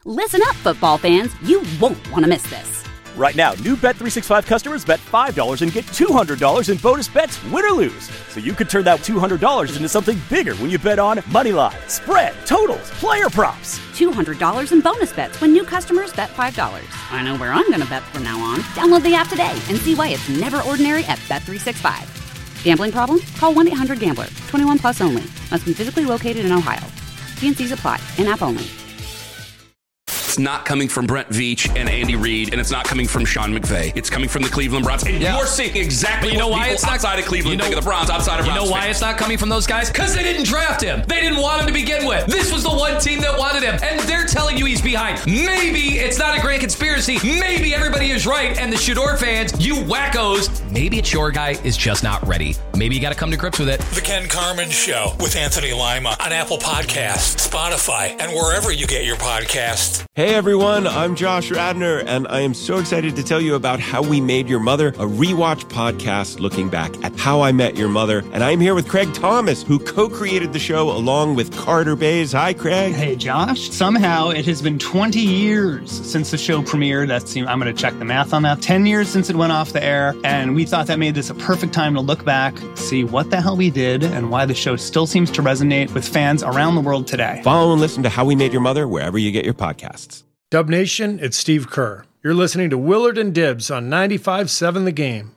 Listen up, football fans. You won't want to miss this. Right now, new Bet365 customers bet $5 and get $200 in bonus bets, win or lose. So you could turn that $200 into something bigger when you bet on moneyline, spread, totals, player props. $200 in bonus bets when new customers bet $5. I know where I'm going to bet from now on. Download the app today and see why it's never ordinary at Bet365. Gambling problem? Call 1-800-GAMBLER. 21 plus only. Must be physically located in Ohio. T&Cs apply. In-app only. It's not coming from Brent Veach and Andy Reid, and it's not coming from Sean McVay. It's coming from the Cleveland Browns. And you're seeing exactly what people outside of Cleveland think of the Browns, outside of Browns. You know why it's not coming from those guys? Because they didn't draft him. They didn't want him to begin with. This was the one team that wanted him, and they're telling you he's behind. Maybe it's not a grand conspiracy. Maybe everybody is right, and the Shador fans, you wackos, maybe it's your guy is just not ready. Maybe you got to come to grips with it. The Ken Carman Show with Anthony Lima on Apple Podcasts, Spotify, and wherever you get your podcasts. Hey everyone, I'm Josh Radner, and I am so excited to tell you about How We Made Your Mother, a rewatch podcast looking back at How I Met Your Mother. And I'm here with Craig Thomas, who co-created the show along with Carter Bays. Hi, Craig. Hey, Josh. Somehow it has been 20 years since the show premiered. I'm going to check the math on that. 10 years since it went off the air, and we thought that made this a perfect time to look back, see what the hell we did, and why the show still seems to resonate with fans around the world today. Follow and listen to How We Made Your Mother wherever you get your podcasts. Dub Nation, it's Steve Kerr. You're listening to Willard and Dibbs on 95.7 The Game.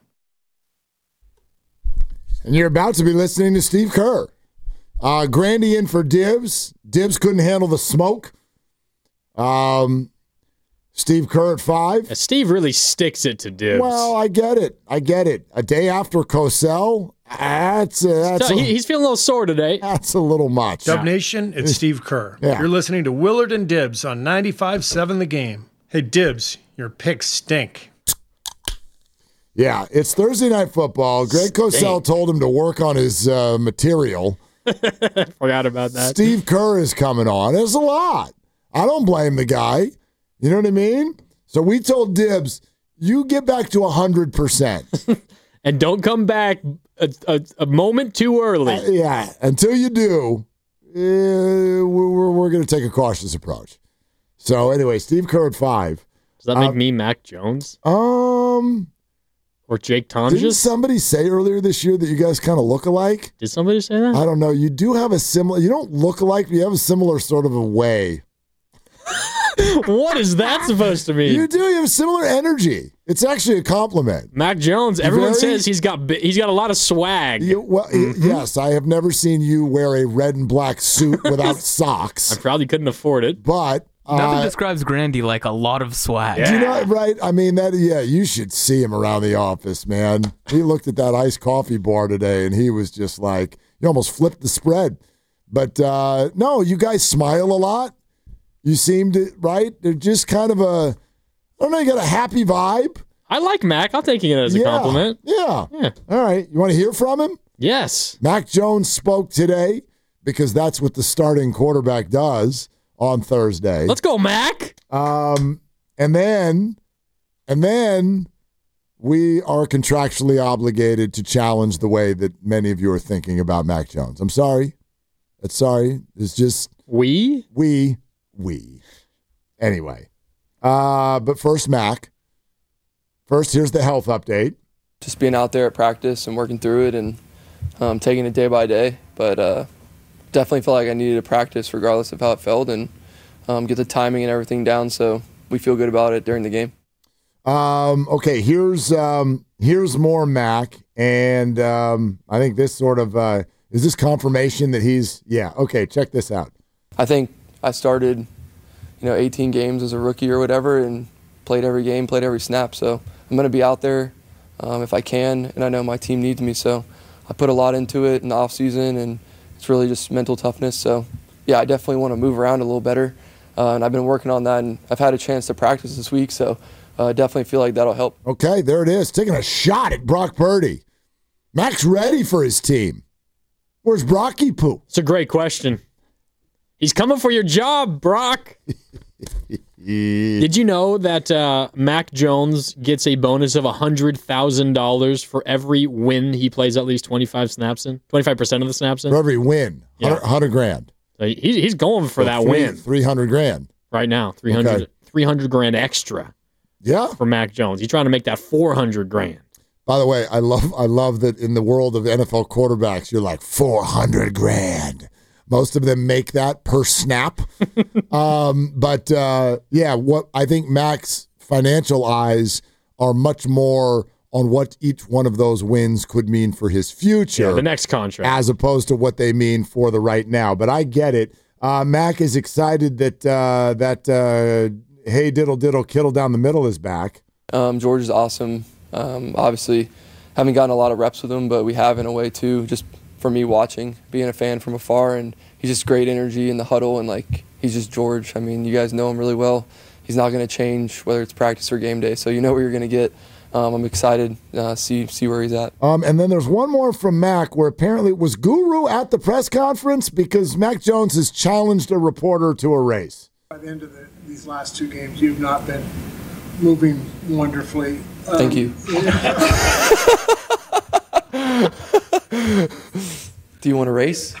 And you're about to be listening to Steve Kerr. Grandy in for Dibbs. Dibbs couldn't handle the smoke. Steve Kerr at 5. Yeah, Steve really sticks it to Dibbs. Well, I get it. A day after Cosell, he's feeling a little sore today. That's a little much. Dub Nation, it's Steve Kerr. Yeah. You're listening to Willard and Dibbs on 95.7 The Game. Hey, Dibbs, your picks stink. Yeah, it's Thursday Night Football. Greg Cosell told him to work on his material. Forgot about that. Steve Kerr is coming on. It's a lot. I don't blame the guy. You know what I mean? So we told Dibbs, you get back to 100%. And don't come back a moment too early. Yeah, until you do, we're going to take a cautious approach. So anyway, Steve Kerr at 5. Does that make me Mac Jones? Or Jake Tonjes? Didn't somebody say earlier this year that you guys kind of look alike? Did somebody say that? I don't know. You do have a similar, you don't look alike, but you have a similar sort of a way. What is that supposed to mean? You do. You have a similar energy. It's actually a compliment. Mac Jones, everyone says he's got a lot of swag. Yes, I have never seen you wear a red and black suit without socks. I probably couldn't afford it. But nothing describes Grandy like a lot of swag. Yeah. Do you know, right? I mean, you should see him around the office, man. He looked at that iced coffee bar today, and he was just like, he almost flipped the spread. But no, you guys smile a lot. You seem to, right? They're just kind of I don't know, you got a happy vibe. I like Mac. I'll take it as a compliment. Yeah. All right. You want to hear from him? Yes. Mac Jones spoke today because that's what the starting quarterback does on Thursday. Let's go, Mac. And then we are contractually obligated to challenge the way that many of you are thinking about Mac Jones. I'm sorry. It's just we. Anyway, but first, Mac. First, here's the health update. Just being out there at practice and working through it and taking it day by day. But definitely felt like I needed to practice regardless of how it felt and get the timing and everything down so we feel good about it during the game. Okay, here's more Mac, and I think this sort of is this confirmation that he's okay. Check this out. I think I started 18 games as a rookie or whatever and played every game, played every snap. So I'm going to be out there if I can, and I know my team needs me. So I put a lot into it in the offseason, and it's really just mental toughness. So, yeah, I definitely want to move around a little better, and I've been working on that, and I've had a chance to practice this week, so I definitely feel like that'll help. Okay, there it is, taking a shot at Brock Purdy. Mac's ready for his team. Where's Brocky Poo? It's a great question. He's coming for your job, Brock. Did you know that Mac Jones gets a bonus of $100,000 for every win he plays at least 25% of the snaps in? For every win, yeah. 100 grand. So he's going for that win. 300 grand. right now. 300 grand extra. Yeah. For Mac Jones. He's trying to make that 400 grand. By the way, I love that in the world of NFL quarterbacks, you're like 400 grand. Most of them make that per snap. What I think Mac's financial eyes are much more on what each one of those wins could mean for his future. Yeah, the next contract. As opposed to what they mean for the right now. But I get it. Mac is excited that hey diddle diddle kittle down the middle is back. George is awesome. Obviously, haven't gotten a lot of reps with him, but we have in a way too, just for me watching, being a fan from afar, and he's just great energy in the huddle, and like he's just George. I mean, you guys know him really well. He's not going to change whether it's practice or game day, so you know what you're going to get. I'm excited to see where he's at. And then there's one more from Mac where apparently was Guru at the press conference because Mac Jones has challenged a reporter to a race. By the end of these last 2 games, you've not been moving wonderfully. Thank you. Do you want to race?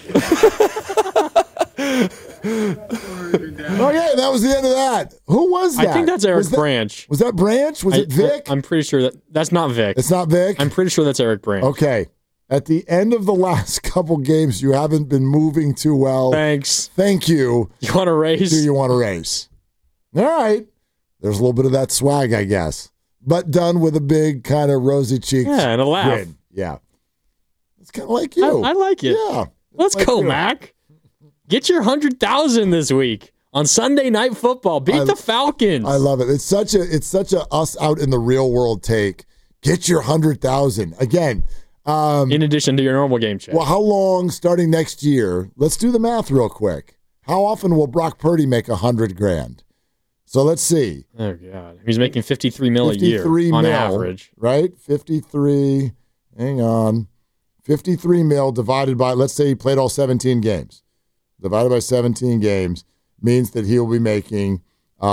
Okay, that was the end of that. Who was that? I think that's Eric Branch. Was that Branch? Was it Vic? I'm pretty sure that's not Vic. It's not Vic? I'm pretty sure that's Eric Branch. Okay. At the end of the last couple games, you haven't been moving too well. Thanks. Thank you. You want to race? Do you want to race? All right. There's a little bit of that swag, I guess. But done with a big kind of rosy cheeks. Yeah, and a laugh. Grin. Yeah. It's kind of like you. I like it. Yeah. Let's go, you. Mac. Get your 100,000 this week on Sunday Night Football. Beat the Falcons. I love it. It's such a us out in the real world take. Get your 100,000 again. In addition to your normal game check. Well, how long starting next year? Let's do the math real quick. How often will Brock Purdy make 100 grand? So let's see. Oh God, he's making $53 million a year on average, right? 53. Hang on, 53 mil divided by. Let's say he played all 17 games. Divided by 17 games means that he will be making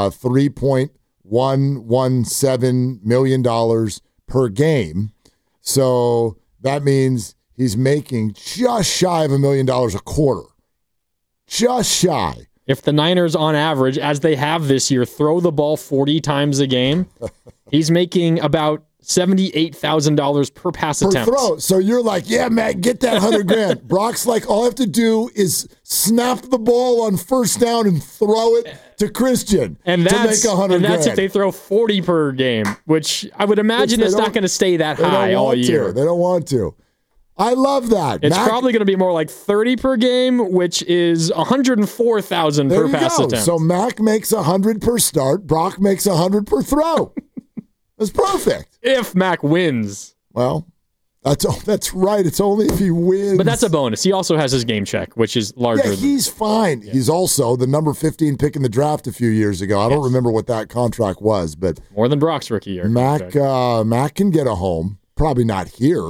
$3.117 million per game. So that means he's making just shy of $1 million a quarter. Just shy. If the Niners, on average, as they have this year, throw the ball 40 times a game, he's making about $78,000 per pass attempt. Throw. So you're like, yeah, Matt, get that 100 grand. Brock's like, all I have to do is snap the ball on first down and throw it to Christian to make 100 grand. And that's if they throw 40 per game, which I would imagine it's not going to stay that high all year. They don't want to. I love that. It's probably going to be more like 30 per game, which is 104,000 per pass attempt. So Mac makes 100 per start. Brock makes 100 per throw. That's perfect. If Mac wins. Well, that's right. It's only if he wins. But that's a bonus. He also has his game check, which is larger. Yeah, he's fine. Yeah. He's also the number 15 pick in the draft a few years ago. I don't remember what that contract was, but more than Brock's rookie year. Mac can get a home. Probably not here.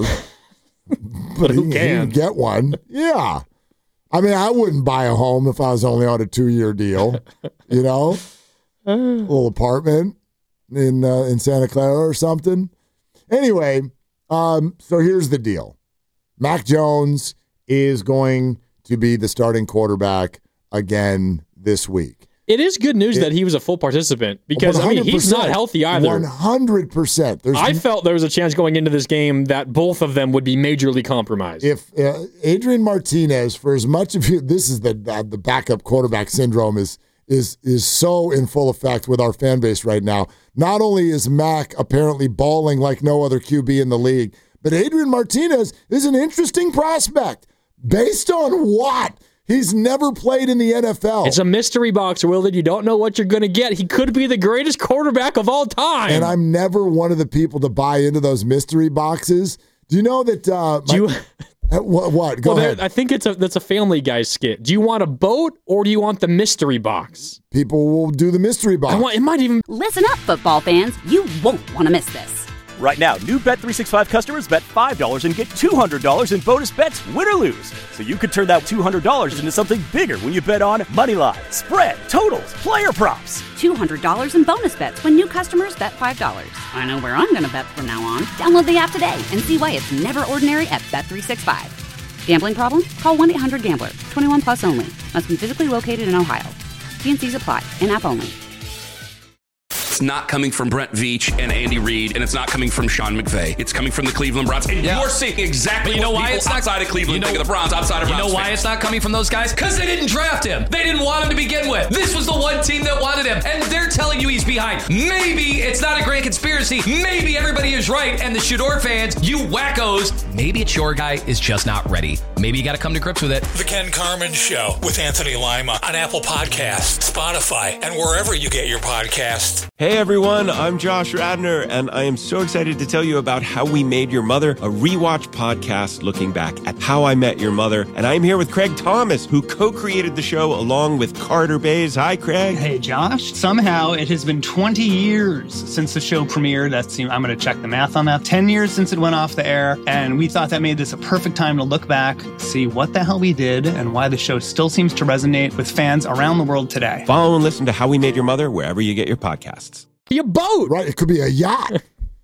But who he can get one? Yeah. I mean, I wouldn't buy a home if I was only on a 2-year deal. You know, a little apartment in Santa Clara or something. Anyway, so here's the deal: Mac Jones is going to be the starting quarterback again this week. It is good news that he was a full participant because, I mean, he's not healthy either. 100%. I felt there was a chance going into this game that both of them would be majorly compromised. If Adrian Martinez, for as much of you, this is the backup quarterback syndrome is so in full effect with our fan base right now. Not only is Mac apparently balling like no other QB in the league, but Adrian Martinez is an interesting prospect. Based on what? He's never played in the NFL. It's a mystery box, Will, that you don't know what you're going to get. He could be the greatest quarterback of all time. And I'm never one of the people to buy into those mystery boxes. Do you know that... what? Go ahead. I think that's a Family Guy skit. Do you want a boat or do you want the mystery box? People will do the mystery box. It might even... Listen up, football fans. You won't want to miss this. Right now, new Bet365 customers bet $5 and get $200 in bonus bets, win or lose. So you could turn that $200 into something bigger when you bet on money line, spread, totals, player props. $200 in bonus bets when new customers bet $5. I know where I'm going to bet from now on. Download the app today and see why it's never ordinary at Bet365. Gambling problem? Call 1-800-GAMBLER. 21 plus only. Must be physically located in Ohio. T&Cs apply. In-app only. It's not coming from Brent Veach and Andy Reid, and it's not coming from Sean McVay. It's coming from the Cleveland Browns. And you're seeing exactly what people outside of Cleveland think of the Browns, outside of Browns You know why fans. it's not coming from those guys? Because they didn't draft him. They didn't want him to begin with. This was the one team that wanted him, and they're telling you he's behind. Maybe it's not a grand conspiracy. Maybe everybody is right, and the Shador fans, you wackos, maybe it's your guy is just not ready. Maybe you got to come to grips with it. The Ken Carman Show with Anthony Lima on Apple Podcasts, Spotify, and wherever you get your podcasts. Hey everyone, I'm Josh Radner, and I am so excited to tell you about How We Made Your Mother, a rewatch podcast looking back at How I Met Your Mother. And I'm here with Craig Thomas, who co-created the show along with Carter Bays. Hi, Craig. Hey, Josh. Somehow it has been 20 years since the show premiered. I'm going to check the math on that. 10 years since it went off the air, and we thought that made this a perfect time to look back, see what the hell we did, and why the show still seems to resonate with fans around the world today. Follow and listen to How We Made Your Mother wherever you get your podcasts. Be a boat. Right. It could be a yacht.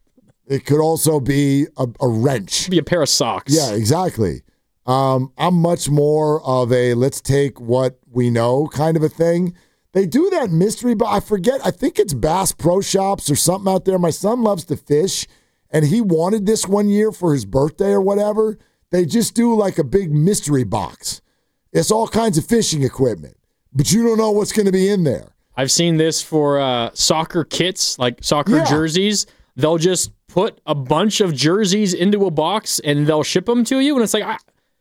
It could also be a wrench. It could be a pair of socks. Yeah, exactly. I'm much more of a let's take what we know kind of a thing. They do that mystery, but I forget. I think it's Bass Pro Shops or something out there. My son loves to fish, and he wanted this one year for his birthday or whatever. They just do like a big mystery box. It's all kinds of fishing equipment, but you don't know what's going to be in there. I've seen this for soccer kits, like soccer jerseys. They'll just put a bunch of jerseys into a box and they'll ship them to you. And it's like,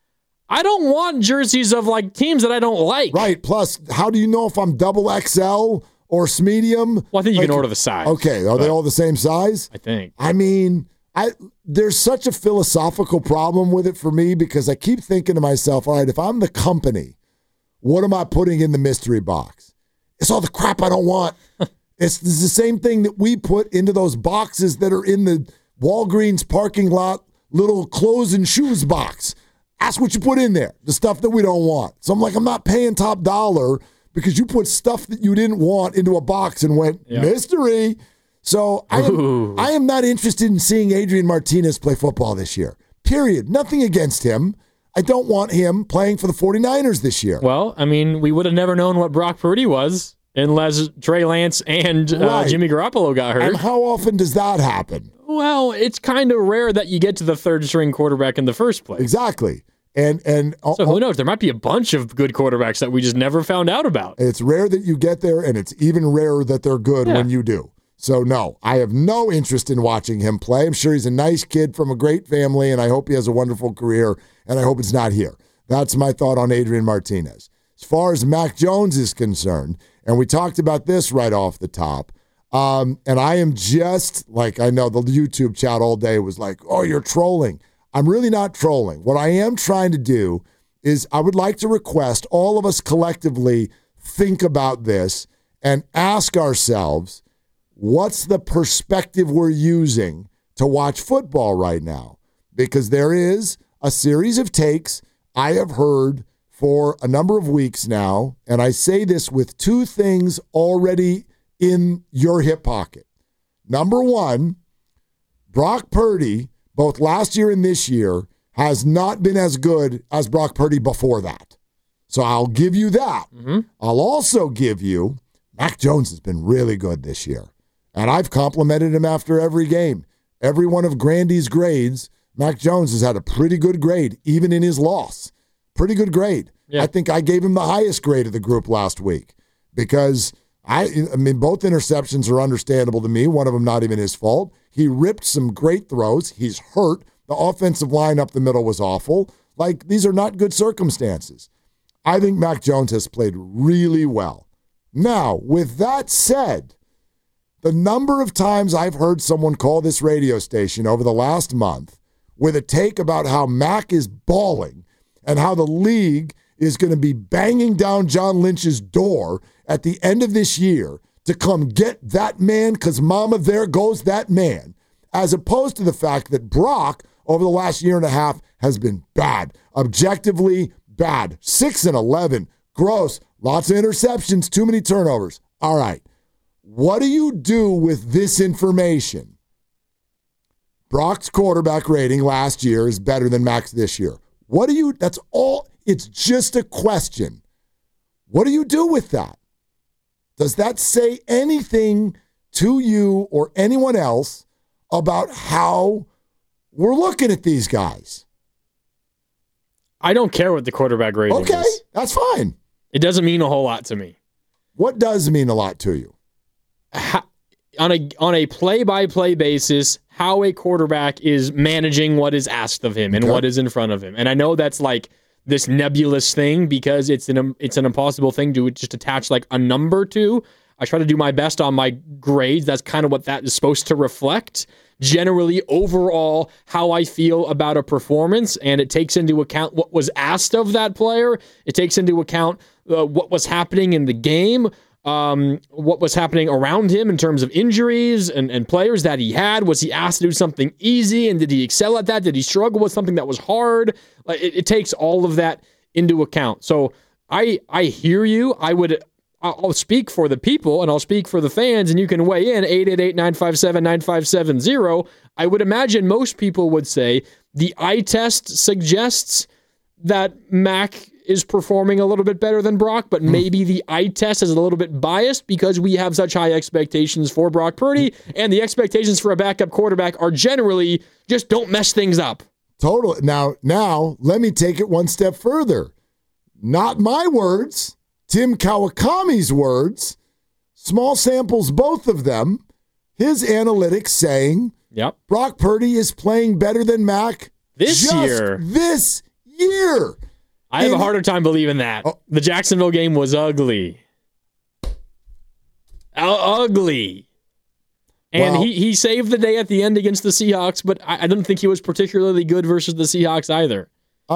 I don't want jerseys of like teams that I don't like. Right. Plus, how do you know if I'm double XL or medium? Well, I think you can order the size. Okay. Are they all the same size? I think. I mean, there's such a philosophical problem with it for me because I keep thinking to myself, all right, if I'm the company, what am I putting in the mystery box? It's all the crap I don't want. It's the same thing that we put into those boxes that are in the Walgreens parking lot little clothes and shoes box. That's what you put in there, the stuff that we don't want. So I'm like, I'm not paying top dollar because you put stuff that you didn't want into a box and went, mystery. So I am not interested in seeing Adrian Martinez play football this year, period. Nothing against him. I don't want him playing for the 49ers this year. Well, I mean, we would have never known what Brock Purdy was unless Trey Lance and Jimmy Garoppolo got hurt. And how often does that happen? Well, it's kind of rare that you get to the third-string quarterback in the first place. Exactly. So who knows? There might be a bunch of good quarterbacks that we just never found out about. It's rare that you get there, and it's even rarer that they're good when you do. So, no, I have no interest in watching him play. I'm sure he's a nice kid from a great family, and I hope he has a wonderful career, and I hope it's not here. That's my thought on Adrian Martinez. As far as Mac Jones is concerned, and we talked about this right off the top, and I am just, like, I know the YouTube chat all day was like, oh, you're trolling. I'm really not trolling. What I am trying to do is I would like to request all of us collectively think about this and ask ourselves, what's the perspective we're using to watch football right now? Because there is a series of takes I have heard for a number of weeks now, and I say this with two things already in your hip pocket. Number one, Brock Purdy, both last year and this year, has not been as good as Brock Purdy before that. So I'll give you that. Mm-hmm. I'll also give you Mac Jones has been really good this year. And I've complimented him after every game. Every one of Grandy's grades, Mac Jones has had a pretty good grade, even in his loss. Pretty good grade. Yeah. I think I gave him the highest grade of the group last week because, I mean, both interceptions are understandable to me. One of them not even his fault. He ripped some great throws. He's hurt. The offensive line up the middle was awful. Like, these are not good circumstances. I think Mac Jones has played really well. Now, with that said, the number of times I've heard someone call this radio station over the last month with a take about how Mac is balling and how the league is going to be banging down John Lynch's door at the end of this year to come get that man because, mama, there goes that man, as opposed to the fact that Brock over the last year and a half has been bad, objectively bad. 6-11, gross, lots of interceptions, too many turnovers. All right. What do you do with this information? Brock's quarterback rating last year is better than Mac's this year. That's all. It's just a question. What do you do with that? Does that say anything to you or anyone else about how we're looking at these guys? I don't care what the quarterback rating is. Okay, that's fine. It doesn't mean a whole lot to me. What does mean a lot to you? On a play-by-play basis, how a quarterback is managing what is asked of him and what is in front of him. And I know that's like this nebulous thing because it's an impossible thing to just attach like a number to. I try to do my best on my grades. That's kind of what that is supposed to reflect. Generally, overall, how I feel about a performance, and it takes into account what was asked of that player. It takes into account what was happening in the game, what was happening around him in terms of injuries and players that he had. Was he asked to do something easy, and did he excel at that? Did he struggle with something that was hard? It takes all of that into account. So I hear you. I'll speak for the people and I'll speak for the fans, and you can weigh in 888-957-9570. I would imagine most people would say the eye test suggests that Mac is performing a little bit better than Brock, but maybe the eye test is a little bit biased because we have such high expectations for Brock Purdy, and the expectations for a backup quarterback are generally just don't mess things up. Totally. Now, let me take it one step further. Not my words. Tim Kawakami's words, small samples, both of them, his analytics saying Brock Purdy is playing better than Mac this year. I have a harder time believing that. The Jacksonville game was ugly. Ugly. And he saved the day at the end against the Seahawks, but I don't think he was particularly good versus the Seahawks either.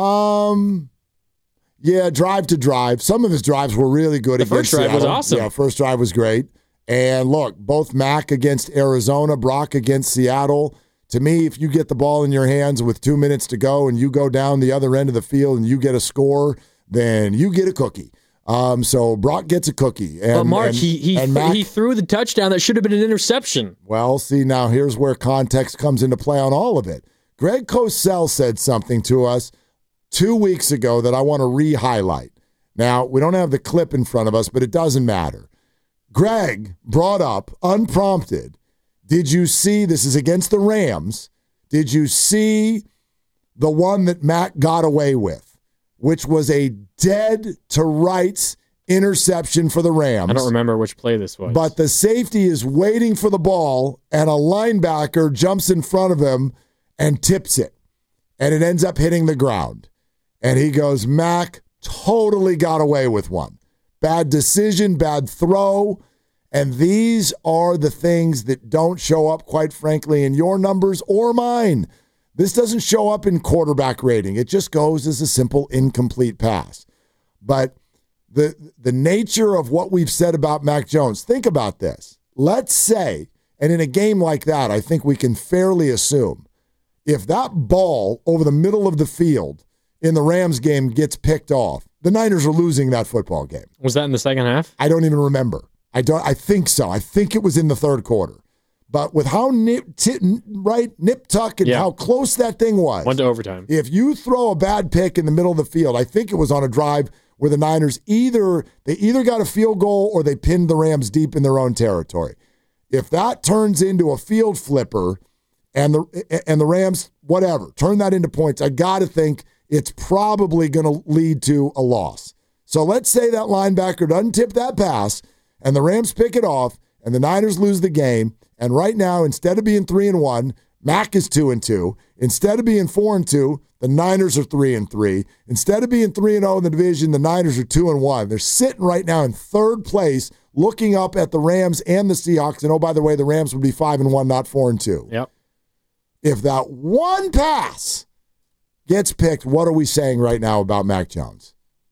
Yeah, drive to drive. Some of his drives were really good. The first drive was awesome. Yeah, first drive was great. And look, both Mac against Arizona, Brock against Seattle. To me, if you get the ball in your hands with 2 minutes to go and you go down the other end of the field and you get a score, then you get a cookie. So Brock gets a cookie. But Mark, he threw the touchdown that should have been an interception. Well, see, now here's where context comes into play on all of it. Greg Cosell said something to us 2 weeks ago that I want to re-highlight. Now, we don't have the clip in front of us, but it doesn't matter. Greg brought up, unprompted, did you see, this is against the Rams, did you see the one that Mac got away with, which was a dead-to-rights interception for the Rams? I don't remember which play this was. But the safety is waiting for the ball, and a linebacker jumps in front of him and tips it, and it ends up hitting the ground. And he goes, Mac totally got away with one. Bad decision, bad throw. And these are the things that don't show up, quite frankly, in your numbers or mine. This doesn't show up in quarterback rating. It just goes as a simple incomplete pass. But the nature of what we've said about Mac Jones, think about this. Let's say, and in a game like that, I think we can fairly assume, if that ball over the middle of the field in the Rams game gets picked off, the Niners are losing that football game. Was that in the second half? I don't even remember. I think so. I think it was in the third quarter. But with how nip-tuck and how close that thing was. Went to overtime. If you throw a bad pick in the middle of the field, I think it was on a drive where the Niners either got a field goal or they pinned the Rams deep in their own territory. If that turns into a field flipper and the Rams, whatever, turn that into points, I got to think it's probably going to lead to a loss. So let's say that linebacker doesn't tip that pass and the Rams pick it off and the Niners lose the game. And right now, instead of being 3-1, Mac is 2-2. Instead of being 4-2, the Niners are 3-3. Instead of being 3-0 in the division, the Niners are 2-1. They're sitting right now in third place, looking up at the Rams and the Seahawks. And oh, by the way, the Rams would be 5-1, not 4-2. Yep. If that one pass gets picked, what are we saying right now about Mac Jones?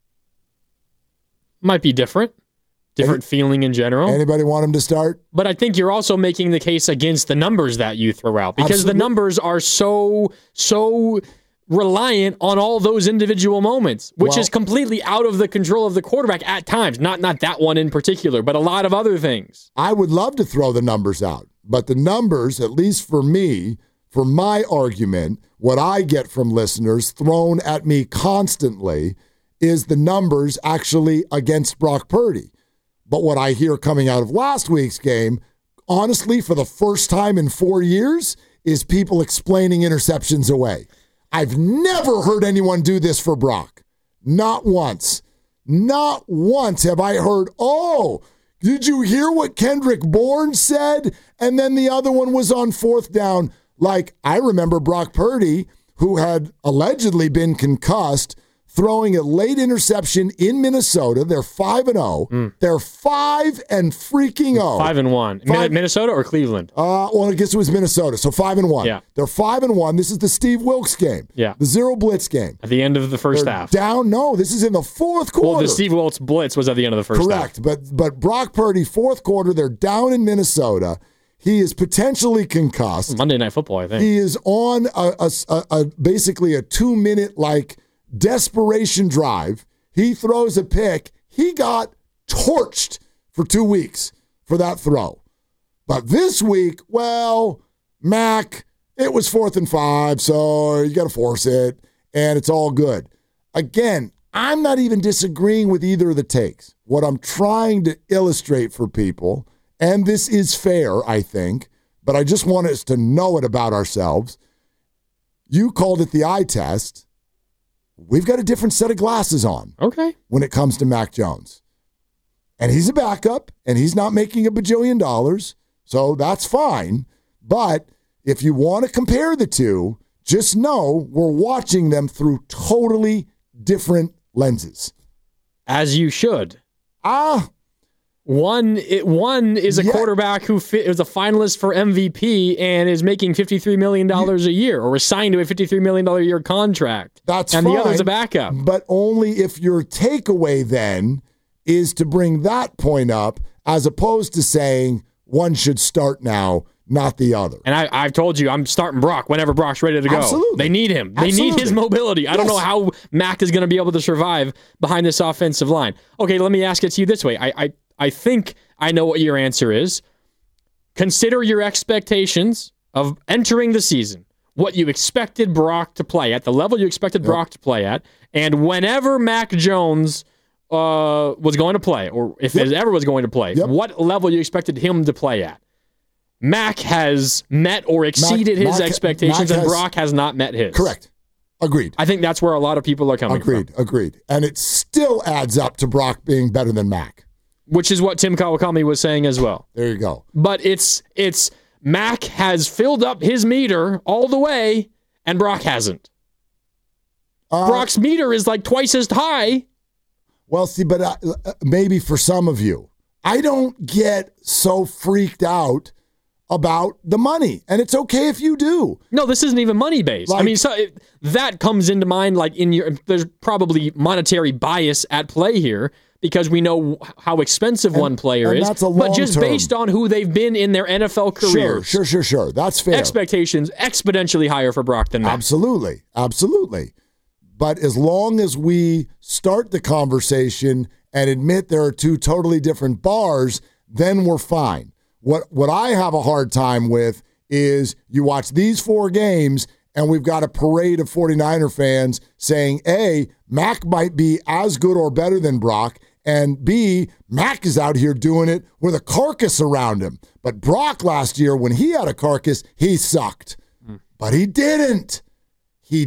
Might be different feeling in general. Anybody want him to start? But I think you're also making the case against the numbers that you throw out because the numbers are so reliant on all those individual moments, which is completely out of the control of the quarterback at times. Not that one in particular, but a lot of other things. I would love to throw the numbers out, but the numbers, at least for me, for my argument, what I get from listeners thrown at me constantly is the numbers actually against Brock Purdy. But what I hear coming out of last week's game, honestly, for the first time in 4 years, is people explaining interceptions away. I've never heard anyone do this for Brock. Not once. Not once have I heard, oh, did you hear what Kendrick Bourne said? And then the other one was on fourth down. Like, I remember Brock Purdy, who had allegedly been concussed, throwing a late interception in Minnesota. They're 5-0. They're 5-0. 5-1. Minnesota or Cleveland? Well, I guess it was Minnesota. So 5-1. Yeah. They're 5-1. This is the Steve Wilkes game. Yeah. The zero blitz game. At the end of the first half. Down. No, this is in the fourth quarter. Well, the Steve Wilkes blitz was at the end of the first half. Correct. But Brock Purdy, fourth quarter, they're down in Minnesota. He is potentially concussed. Monday Night Football, I think. He is on basically a 2-minute desperation drive. He throws a pick. He got torched for 2 weeks for that throw. But this week, well, Mac, it was 4th and 5, so you got to force it, and it's all good. Again, I'm not even disagreeing with either of the takes. What I'm trying to illustrate for people, and this is fair, I think, but I just want us to know it about ourselves. You called it the eye test. We've got a different set of glasses on. Okay. When it comes to Mac Jones. And he's a backup, and he's not making $1 bajillion, so that's fine. But if you want to compare the two, just know we're watching them through totally different lenses. As you should. One is a quarterback who is a finalist for MVP and is making $53 million a year, or is signed to a $53 million a year contract. That's and fine, the other's a backup. But only if your takeaway then is to bring that point up, as opposed to saying one should start now, not the other. And I've told you, I'm starting Brock whenever Brock's ready to go. Absolutely. They need him. They need his mobility. I don't know how Mac is going to be able to survive behind this offensive line. Okay, let me ask it to you this way. I think I know what your answer is. Consider your expectations of entering the season, what you expected Brock to play at, the level you expected Brock to play at, and whenever Mac Jones was going to play, or if it ever was going to play, what level you expected him to play at. Mac has met or exceeded his expectations, and Brock has not met his. Correct. Agreed. I think that's where a lot of people are coming from. Agreed. And it still adds up to Brock being better than Mac. Which is what Tim Kawakami was saying as well. There you go. But it's Mac has filled up his meter all the way, and Brock hasn't. Brock's meter is like twice as high. Well, see, but maybe for some of you, I don't get so freaked out about the money, and it's okay if you do. No, this isn't even money based. I mean, that comes into mind. Like there's probably monetary bias at play here because we know how expensive one player is. That's a but just long-term. based on who they've been in their NFL careers, sure, that's fair. Expectations exponentially higher for Brock than Mac. Absolutely. But as long as we start the conversation and admit there are two totally different bars, then we're fine. What I have a hard time with is you watch these 4 games and we've got a parade of 49er fans saying, A, Mac might be as good or better than Brock, and B, Mac is out here doing it with a carcass around him. But Brock last year, when he had a carcass, he sucked. But he didn't. He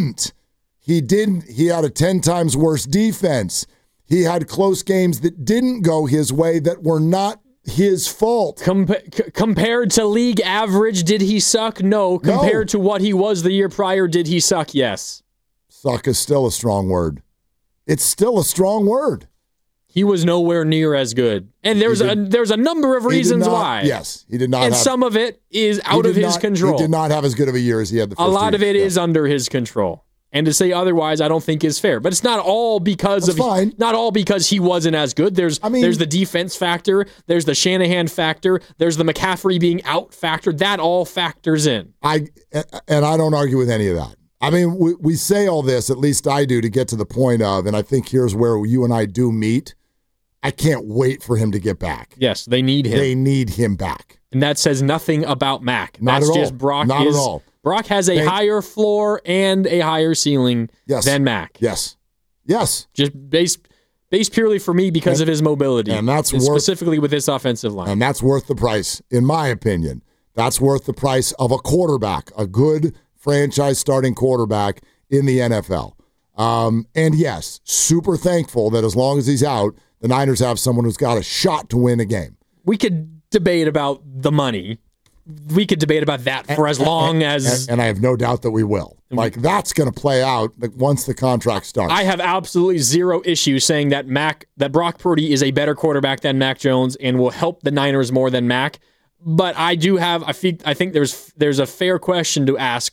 had a 10 times worse defense. He had close games that didn't go his way that were not his fault. Compared to league average, did he suck? No. Compared to what he was the year prior, did he suck? Yes. Suck is still a strong word. It's still a strong word. He was nowhere near as good. And there's a number of reasons why. Yes, he did not. And some of it is out of his control. He did not have as good of a year as he had the first year. A lot of it is under his control. And to say otherwise, I don't think is fair. But it's not all because he wasn't as good. There's the defense factor, there's the Shanahan factor, there's the McCaffrey being out factor. That all factors in. I don't argue with any of that. I mean, we say all this, at least I do, to get to the point of, and I think here's where you and I do meet. I can't wait for him to get back. Yes, they need him. They need him back. And that says nothing about Mac. That's just Brock. Not at all. Brock has a higher floor and a higher ceiling than Mac. Yes. Just based purely for me because of his mobility. And that's specifically with this offensive line. And that's worth the price, in my opinion. That's worth the price of a quarterback, a good franchise starting quarterback in the NFL. And yes, super thankful that as long as he's out, the Niners have someone who's got a shot to win a game. We could debate about the money. We could debate about that for as long as... And I have no doubt that we will. Like, that's going to play out once the contract starts. I have absolutely zero issue saying that Brock Purdy is a better quarterback than Mac Jones and will help the Niners more than Mac. But I think there's a fair question to ask,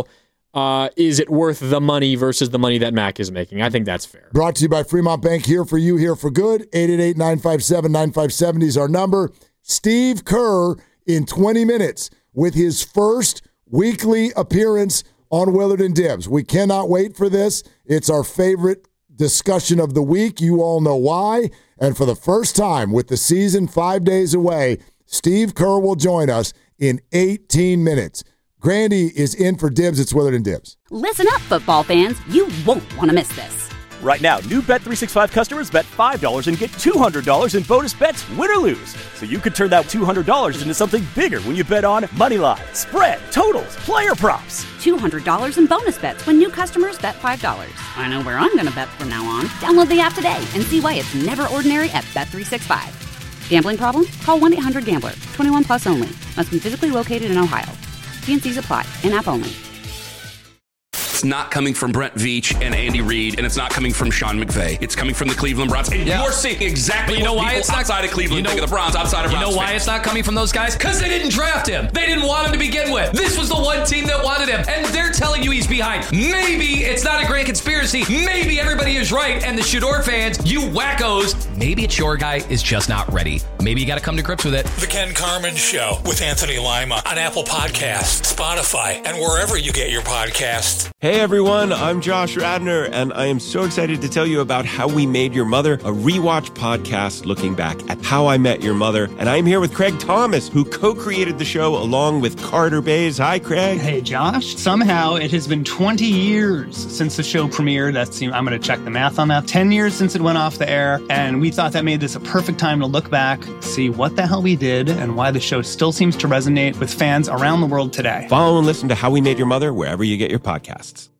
is it worth the money versus the money that Mac is making? I think that's fair. Brought to you by Fremont Bank, here for you, here for good. 888-957-9570 is our number. Steve Kerr in 20 minutes with his first weekly appearance on Willard and Dibs. We cannot wait for this. It's our favorite discussion of the week. You all know why. And for the first time with the season 5 days away, Steve Kerr will join us in 18 minutes. Grandy is in for Dibs. It's Willard and Dibs. Listen up, football fans. You won't want to miss this. Right now, new Bet365 customers bet $5 and get $200 in bonus bets, win or lose. So you could turn that $200 into something bigger when you bet on money line, spread, totals, player props. $200 in bonus bets when new customers bet $5. I know where I'm going to bet from now on. Download the app today and see why it's never ordinary at Bet365. Gambling problem? Call 1-800-GAMBLER. 21 plus only. Must be physically located in Ohio. T&Cs apply. In-app only. It's not coming from Brent Veach and Andy Reid, and it's not coming from Sean McVay. It's coming from the Cleveland Browns. And you're seeing exactly what people outside of Cleveland think of the Browns, outside of Browns. You know why fans. it's not coming from those guys? Because they didn't draft him. They didn't want him to begin with. This was the one team that wanted him, and they're telling you he's behind. Maybe it's not a grand conspiracy. Maybe everybody is right, and the Shador fans, you wackos, maybe it's your guy is just not ready. Maybe you got to come to grips with it. The Ken Carman Show with Anthony Lima on Apple Podcasts, Spotify, and wherever you get your podcasts. Hey everyone, I'm Josh Radner, and I am so excited to tell you about How We Made Your Mother, a rewatch podcast looking back at How I Met Your Mother. And I'm here with Craig Thomas, who co-created the show along with Carter Bays. Hi, Craig. Hey, Josh. Somehow it has been 20 years since the show premiered. I'm going to check the math on that. 10 years since it went off the air, and we thought that made this a perfect time to look back, see what the hell we did, and why the show still seems to resonate with fans around the world today. Follow and listen to How We Made Your Mother wherever you get your podcasts.